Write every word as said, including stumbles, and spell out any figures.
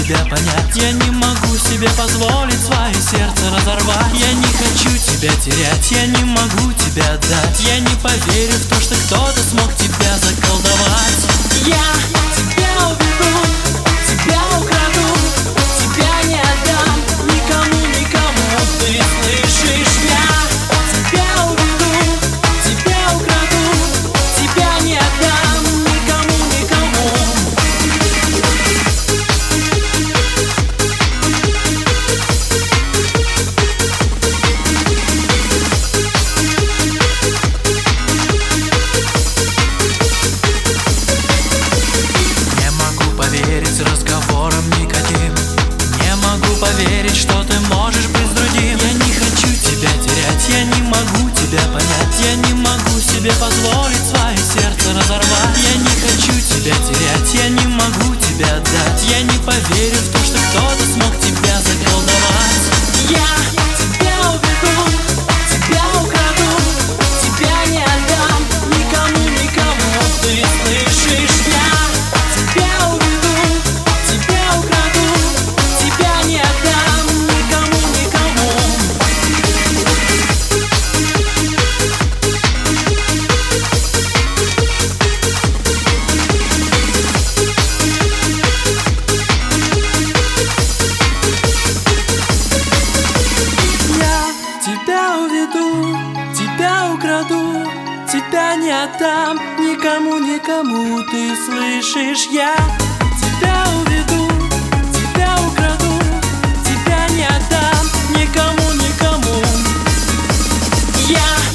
тебя понять, я не могу себе позволить свое сердце разорвать. Я не хочу тебя терять, я не могу тебя отдать. Я не поверю в то, что кто-то смог тебя заколдовать. Я тебя уведу, тебя украду, тебя не отдам никому, никому. Ты слышишь, я тебя уведу, тебя украду, тебя не отдам никому, никому. Не могу поверить разговорам никаким, не могу поверить, что ты можешь быть другим. Я не хочу тебя терять, я не могу тебя понять. Я не могу себе позволить свое сердце разорвать. Я не хочу тебя терять, я не могу тебя отдать. Я не поверю в то, что кто-то смог тебя заколдовать. Я тебя уведу, тебя украду, тебя не отдам никому, никому. Ты слышишь, я тебя уведу, тебя украду, тебя не отдам никому, никому. Я тебя уведу, тебя украду, тебя не отдам никому, никому. Ты слышишь, я тебя уведу, тебя украду, тебя не отдам никому, никому. Я